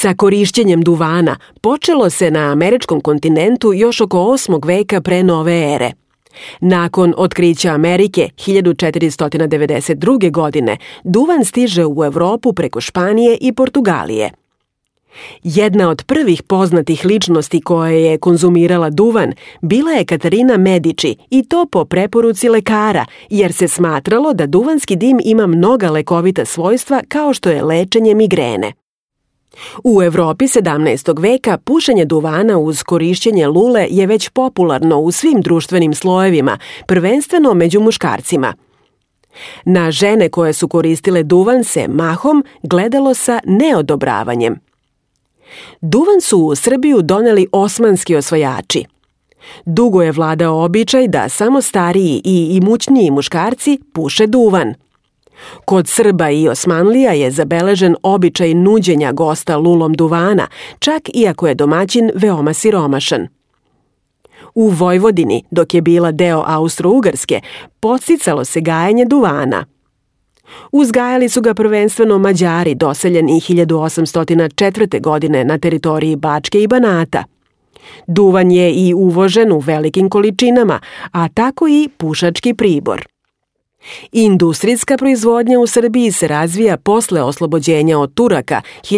Sa korišćenjem duvana počelo se na američkom kontinentu još oko 8. veka pre nove ere. Nakon otkrića Amerike 1492. godine, duvan stiže u Evropu preko Španije i Portugalije. Jedna od prvih poznatih ličnosti koja je konzumirala duvan bila je Katarina Medici, i to po preporuci lekara, jer se smatralo da duvanski dim ima mnoga lekovita svojstva kao što je lečenje migrene. U Evropi 17. veka pušenje duvana uz korišćenje lule je već popularno u svim društvenim slojevima, prvenstveno među muškarcima. Na žene koje su koristile duvan se mahom gledalo sa neodobravanjem. Duvan su u Srbiju doneli osmanski osvajači. Dugo je vladao običaj da samo stariji i imućniji muškarci puše duvan. Kod Srba i Osmanlija je zabeležen običaj nuđenja gosta lulom duvana, čak i ako je domaćin veoma siromašan. U Vojvodini, dok je bila deo Austro-Ugarske, podsticalo se gajenje duvana. Uzgajali su ga prvenstveno Mađari, doseljeni 1804. godine na teritoriji Bačke i Banata. Duvan je i uvožen u velikim količinama, a tako i pušački pribor. Industrijska proizvodnja u Srbiji se razvija posle oslobođenja od Turaka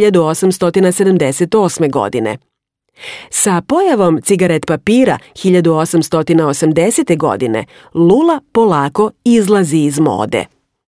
1878. godine. Sa pojavom cigaret papira 1880. godine lula polako izlazi iz mode.